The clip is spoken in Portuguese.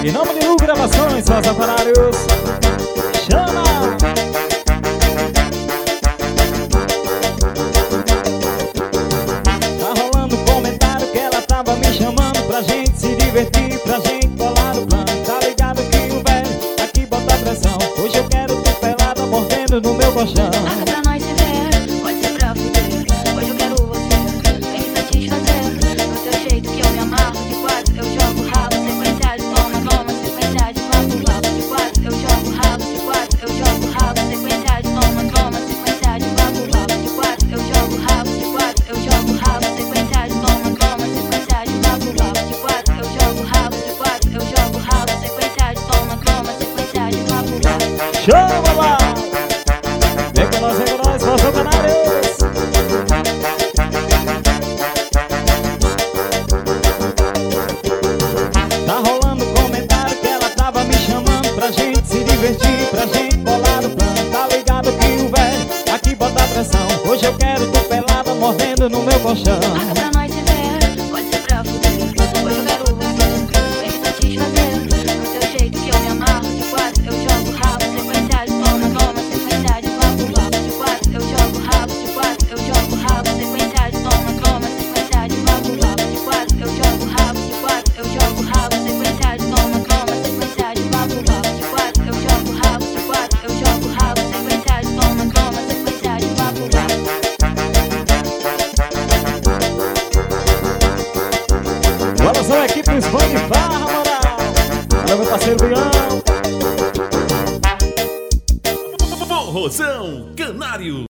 Em nome de Lu Gravações, seus aparelhos. Chama! Tá rolando comentário que ela tava me chamando pra gente se divertir, pra gente colar no plano. Tá ligado que o velho aqui bota pressão. Hoje eu quero tu pelada mordendo no meu colchão. Marca pra nós se ver, pode ser pra fuder. Hoje eu quero você, vem me satisfazer. Do teu jeito que eu me amarro, de quatro eu jogo rabo. Sequência de toma, toma, sequência de papo, papo. De quatro eu jogo rabo, de quatro eu jogo rabo. Sequência de toma, toma, sequência de papo, papo. De quatro eu jogo rabo, de quatro eu jogo rabo. Sequência de toma, toma, sequência de papo, papo. De quatro eu jogo rabo, de quatro eu jogo rabo. Sequência de toma, toma, sequência de papo, papo. Show, babá! Vem com nós, Voz ao Canários. Tá rolando comentário que ela tava me chamando pra gente se divertir, pra gente bolar no plano. Tá ligado que o velho aqui bota pressão. Hoje eu quero tu pelada mordendo no meu colchão. Marca pra nós se ver, pode ser pra fuder. Hoje eu quero você, vem me satisfazer. Do teu jeito que eu me amarro, de quatro eu jogo rabo. Sequência de toma, toma, sequência de papo, papo. De quatro eu jogo rabo, de quatro eu jogo rabo. Sequência de toma, toma, sequência de papo, papo. De quatro eu jogo rabo, de quatro eu jogo rabo. Sequência de toma, toma, sequência de papo, papo. De quatro eu jogo rabo, de quatro eu jogo rabo. Sequência de toma, toma, sequência de papo, papo. Bora só, equipe dos fãs de farra, moral. Olha meu parceiro Bião. Forrozão Canário.